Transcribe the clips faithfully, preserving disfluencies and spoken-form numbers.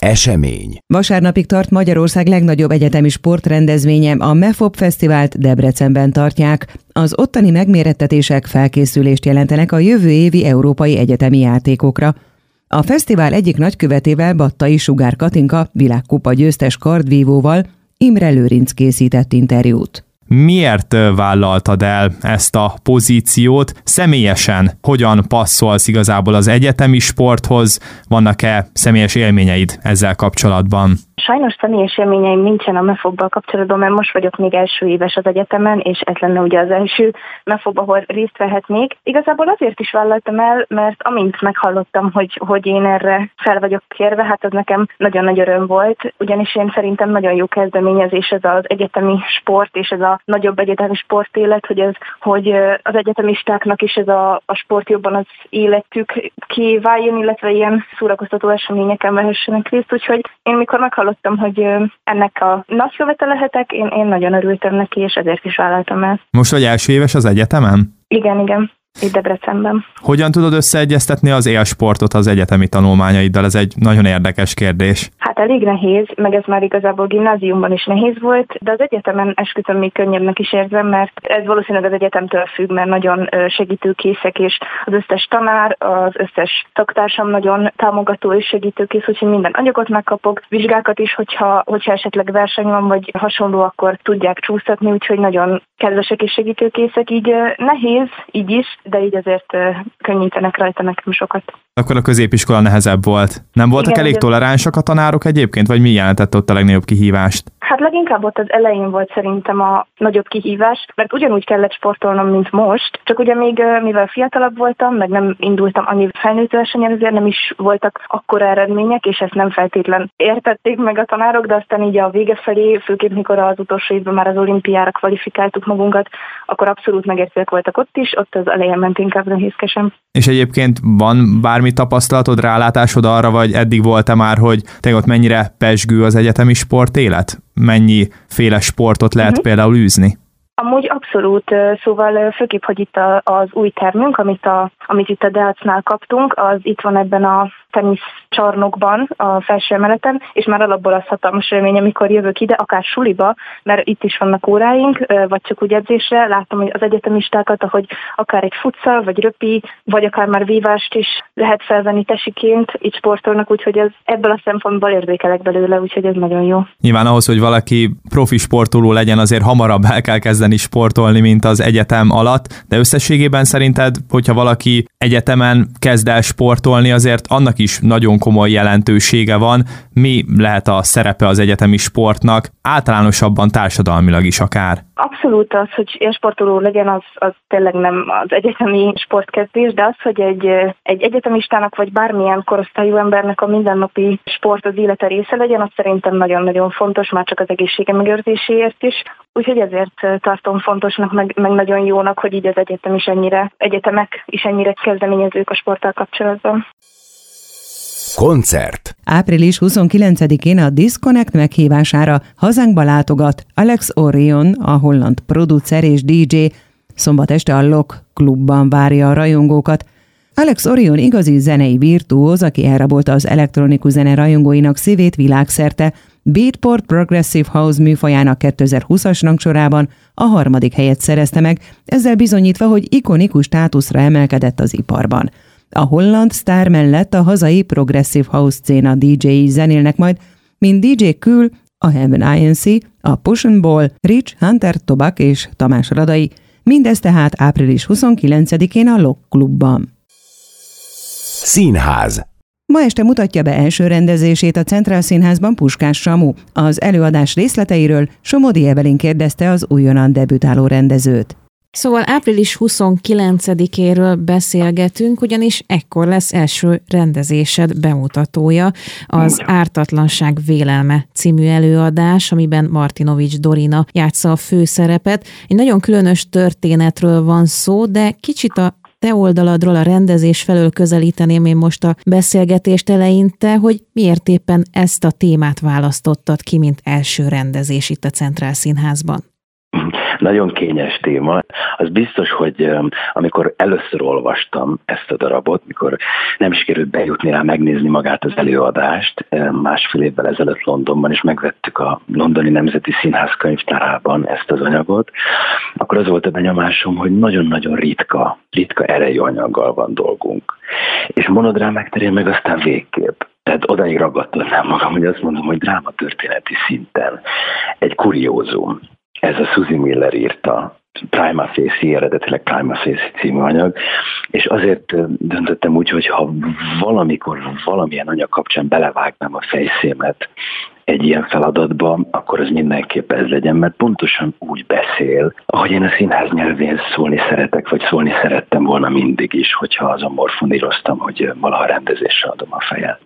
Esemény. Vasárnapig tart Magyarország legnagyobb egyetemi sportrendezvénye, a MEFOP Fesztivált Debrecenben tartják. Az ottani megmérettetések felkészülést jelentenek a jövő évi európai egyetemi játékokra. A fesztivál egyik nagykövetével, Battai Sugár Katinka, világkupa győztes kardvívóval Imre Lőrinc készített interjút. Miért vállaltad el ezt a pozíciót? Személyesen hogyan passzolsz igazából az egyetemi sporthoz? Vannak-e személyes élményeid ezzel kapcsolatban? Sajnos személyes élményeim nincsen a MEFOP-bal kapcsolatban, mert most vagyok még első éves az egyetemen, és ez lenne ugye az első MEFOP, ahol részt vehetnék. Igazából azért is vállaltam el, mert amint meghallottam, hogy, hogy én erre fel vagyok kérve, hát az nekem nagyon nagy öröm volt, ugyanis én szerintem nagyon jó kezdeményezés ez az egyetemi sport, és ez a nagyobb egyetemi sportélet, hogy, ez, hogy az egyetemistáknak is ez a, a sport jobban az életük kiváljon, illetve ilyen szórakoztató eseményeken vehessenek részt, úgyhogy én mikor meghallottam, hogy ennek a nagykövete lehetek, én, én nagyon örültem neki, és ezért is vállaltam el. Most vagy első éves az egyetemen? Igen, igen. Itt Debrecenben. Hogyan tudod összeegyeztetni az élsportot az egyetemi tanulmányaiddal? Ez egy nagyon érdekes kérdés. Hát elég nehéz, meg ez már igazából gimnáziumban is nehéz volt, de az egyetemen esküszöm még könnyebbnek is érzem, mert ez valószínűleg az egyetemtől függ, mert nagyon segítőkészek, és az összes tanár, az összes szaktársam nagyon támogató és segítőkész, úgyhogy minden anyagot megkapok, vizsgákat is, hogyha, hogyha esetleg verseny van, vagy hasonló, akkor tudják csúsztatni, úgyhogy nagyon kedvesek és segítőkészek, így nehéz, így is, de így azért könnyítenek rajta nekem sokat. Akkor a középiskola nehezebb volt. Nem voltak Igen, elég toleránsak a tanárok egyébként, vagy mi jelentett ott a legnagyobb kihívást? Hát leginkább ott az elején volt szerintem a nagyobb kihívás, mert ugyanúgy kellett sportolnom, mint most, csak ugye még mivel fiatalabb voltam, meg nem indultam annyi felnőtt versenyen, ezért nem is voltak akkora eredmények, és ezt nem feltétlen értették meg a tanárok, de aztán így a vége felé, főképp mikor az utolsó évben már az olimpiára kvalifikáltuk magunkat, akkor abszolút megértőek voltak ott is, ott az elején ment inkább nehézkesen. És egyébként van bármi tapasztalatod, rálátásod arra, vagy eddig volt-e már, hogy te ott mennyire pezsgő az egyetemi sportélet? Mennyi féle sportot lehet uh-huh. például űzni? Amúgy abszolút, szóval főképp, hogy itt az új termünk, amit, a, amit itt a Deacnál kaptunk, az itt van ebben a teniszcsarnokban, a felső emeleten, és már alapból az hatalmas élmény, amikor jövök ide, akár suliba, mert itt is vannak óráink, vagy csak úgy edzésre, látom hogy az egyetemistákat, ahogy akár egy futszal, vagy röpi, vagy akár már vívást is lehet felvenni tesiként, itt sportolnak, úgyhogy ez ebből a szempontból érzékelek belőle, úgyhogy ez nagyon jó. Nyilván ahhoz, hogy valaki profi sportoló legyen, azért hamarabb el kell kezdeni sportolni, mint az egyetem alatt, de összességében szerinted, hogyha valaki egyetemen kezd el sportolni, azért annak is nagyon komoly jelentősége van. Mi lehet a szerepe az egyetemi sportnak, általánosabban társadalmilag is akár? Abszolút az, hogy élsportoló legyen, az, az tényleg nem az egyetemi sportkezdés, de az, hogy egy, egy egyetemistának vagy bármilyen korosztályú embernek a mindennapi sport az élete része legyen, az szerintem nagyon-nagyon fontos, már csak az egészsége megőrzéséért is. Úgyhogy ezért tartom fontosnak, meg, meg nagyon jónak, hogy így az egyetem is ennyire, egyetemek is ennyire kezdeményezők a sporttal kapcsolatban. Koncert. április huszonkilencedikén a Disconnect meghívására hazánkba látogat Alex Orion, a holland producer és dé dzsé. Szombat este a Lock klubban várja a rajongókat. Alex Orion igazi zenei virtuóz, aki elrabolta az elektronikus zene rajongóinak szívét világszerte. Beatport Progressive House műfajának kétezer-húszas rangsorában a harmadik helyet szerezte meg, ezzel bizonyítva, hogy ikonikus státuszra emelkedett az iparban. A holland sztár mellett a hazai Progressive House szcéna dé dzséi zenélnek majd, mint dé dzsé Kül, a Heaven i en cé, a Push and Ball, Rich, Hunter, Tobak és Tamás Radai. Mindez tehát április huszonkilencedikén a Lock klubban. Színház. Ma este mutatja be első rendezését a Centrál Színházban Puskás Samu. Az előadás részleteiről Somodi Evelyn kérdezte az újonnan debütáló rendezőt. Szóval április huszonkilencedikéről beszélgetünk, ugyanis ekkor lesz első rendezésed bemutatója, az Ártatlanság vélelme című előadás, amiben Martinovics Dorina játsza a főszerepet. Egy nagyon különös történetről van szó, de kicsit a te oldaladról, a rendezés felől közelíteném én most a beszélgetést eleinte, hogy miért éppen ezt a témát választottad ki, mint első rendezés itt a Centrál Színházban? Nagyon kényes téma. Az biztos, hogy amikor először olvastam ezt a darabot, mikor nem sikerült bejutni rá megnézni magát az előadást, másfél évvel ezelőtt Londonban, és megvettük a Londoni Nemzeti Színház könyvtárában ezt az anyagot, akkor az volt a benyomásom, hogy nagyon-nagyon ritka, ritka erejű anyaggal van dolgunk. És monodrámák terén meg aztán végképp. Tehát odáig ragadtatnám magam, hogy azt mondom, hogy drámatörténeti szinten egy kuriózum. Ez a Susie Miller írta, Prima Facie, eredetileg Prima Facie című anyag, és azért döntöttem úgy, hogy ha valamikor valamilyen anyag kapcsán belevágnám a fejszémet egy ilyen feladatba, akkor az mindenképp ez legyen, mert pontosan úgy beszél, ahogy én a színház nyelvén szólni szeretek, vagy szólni szerettem volna mindig is, hogyha azon morfoníroztam, hogy valaha rendezésre adom a fejet.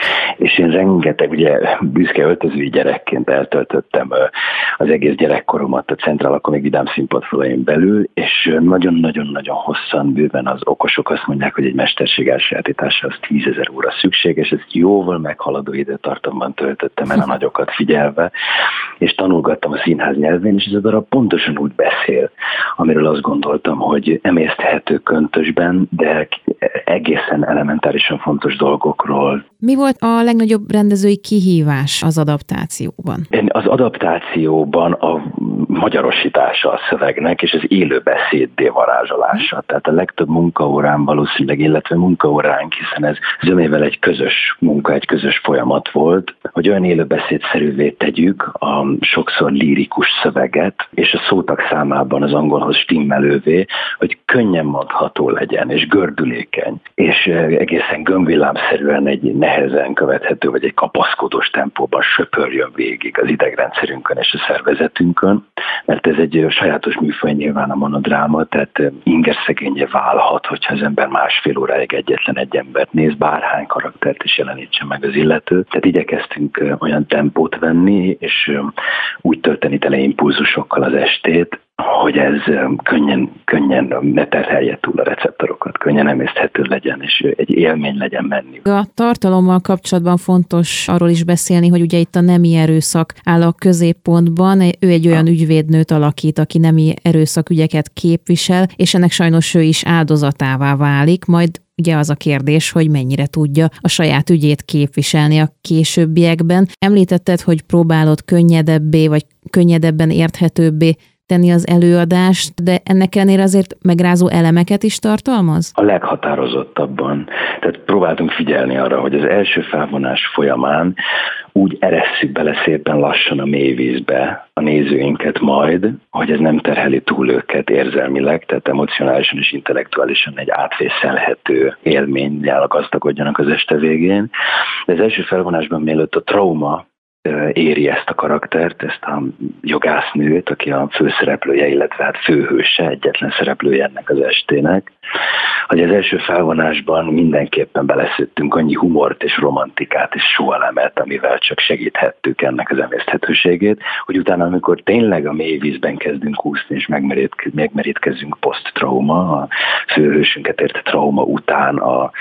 És én rengeteg, ugye büszke öltözői gyerekként eltöltöttem az egész gyerekkoromat a Centrál Komik Vidám színpadfalain belül, és nagyon-nagyon-nagyon hosszan bőven az okosok azt mondják, hogy egy mesterség elsajátítása az tízezer óra szükséges, ezt jóval meghaladó időtartamban töltöttem el a nagyokat figyelve, és tanulgattam a színház nyelvén, és ez a darab pontosan úgy beszél, amiről azt gondoltam, hogy emészthető köntösben, de egészen elementárisan fontos dolgokról. Mi volt a legnagyobb rendezői kihívás az adaptációban? Az adaptációban a magyarosítása a szövegnek, és az élő beszéddé varázsolása. Tehát a legtöbb munkaórán valószínűleg, illetve munkaóránk, hiszen ez zömével egy közös munka, egy közös folyamat volt, hogy olyan élőbeszédszerűvé tegyük a sokszor lírikus szöveget, és a szótag számában az angolhoz stimmelővé, hogy könnyen mondható legyen, és gördülékeny, és egészen gömbvillámszerűen egy nehezen követhető, vagy egy kapaszkodós tempóban söpörjön végig az idegrendszerünkön és a szervezetünkön, mert ez egy sajátos műfaj nyilván a monodráma, tehát ingerszegényé válhat, hogyha az ember másfél óráig egyetlen egy embert néz, bárhány karaktert is jelenítsen meg az illető. Tehát igyekeztünk olyan tempót venni, és úgy tölteni tele impulzusokkal az estét, hogy ez könnyen, könnyen ne terhelje túl a receptorokat, könnyen emészthető legyen, és egy élmény legyen menni. A tartalommal kapcsolatban fontos arról is beszélni, hogy ugye itt a nemi erőszak áll a középpontban. Ő egy olyan ügyvédnőt alakít, aki nemi erőszakügyeket képvisel, és ennek sajnos ő is áldozatává válik, majd ugye az a kérdés, hogy mennyire tudja a saját ügyét képviselni a későbbiekben. Említetted, hogy próbálod könnyedebbé, vagy könnyedebben érthetőbbé tenni az előadást, de ennek ellenére azért megrázó elemeket is tartalmaz? A leghatározottabban. Tehát próbáltunk figyelni arra, hogy az első felvonás folyamán úgy eresszük bele szépen lassan a mélyvízbe a nézőinket majd, hogy ez nem terheli túl őket érzelmileg, tehát emocionálisan és intellektuálisan egy átvészelhető élménnyel gazdagodjanak az este végén. De az első felvonásban, mielőtt a trauma éri ezt a karaktert, ezt a jogásznőt, aki a főszereplője, illetve hát főhőse, egyetlen szereplője ennek az estének, hogy az első felvonásban mindenképpen beleszőttünk annyi humort és romantikát és sóelemet, amivel csak segíthettük ennek az emészthetőségét, hogy utána, amikor tényleg a mély vízben kezdünk úszni és megmerítkezünk post-trauma, a főhősünket érte trauma után a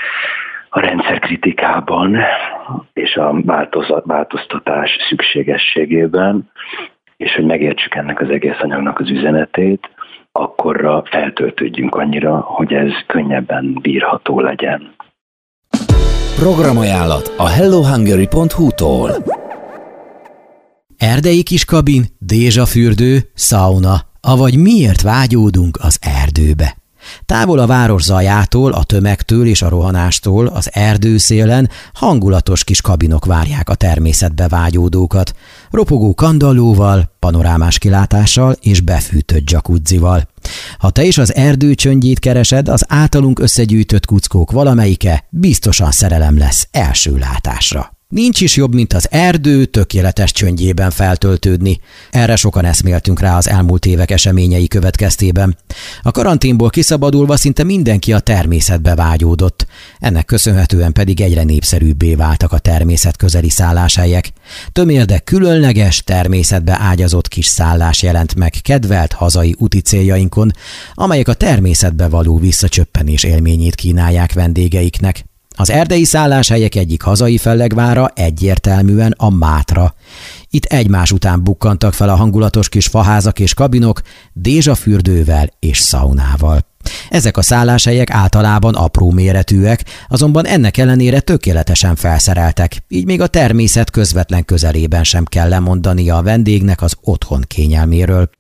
a rendszerkritikában és a változat, változtatás szükségességében, és hogy megértsük ennek az egész anyagnak az üzenetét, akkorra feltöltődjünk annyira, hogy ez könnyebben bírható legyen. Programajánlat a hello hungary pont hu-tól. Erdei kiskabin, dézsafürdő, szauna, avagy miért vágyódunk az erdőbe? Távol a város zajától, a tömegtől és a rohanástól, az erdőszélen hangulatos kis kabinok várják a természetbe vágyódókat, ropogó kandallóval, panorámás kilátással és befűtött jacuzzival. Ha te is az erdő csöndjét keresed, az általunk összegyűjtött kuckók valamelyike biztosan szerelem lesz első látásra. Nincs is jobb, mint az erdő tökéletes csöndjében feltöltődni. Erre sokan eszméltünk rá az elmúlt évek eseményei következtében. A karanténból kiszabadulva szinte mindenki a természetbe vágyódott. Ennek köszönhetően pedig egyre népszerűbbé váltak a természetközeli szálláshelyek. Tömérdek különleges, természetbe ágyazott kis szállás jelent meg kedvelt hazai úti céljainkon, amelyek a természetbe való visszacsöppenés élményét kínálják vendégeiknek. Az erdei szálláshelyek egyik hazai fellegvára egyértelműen a Mátra. Itt egymás után bukkantak fel a hangulatos kis faházak és kabinok, dézsafürdővel és szaunával. Ezek a szálláshelyek általában apró méretűek, azonban ennek ellenére tökéletesen felszereltek, így még a természet közvetlen közelében sem kell lemondania a vendégnek az otthon kényelméről.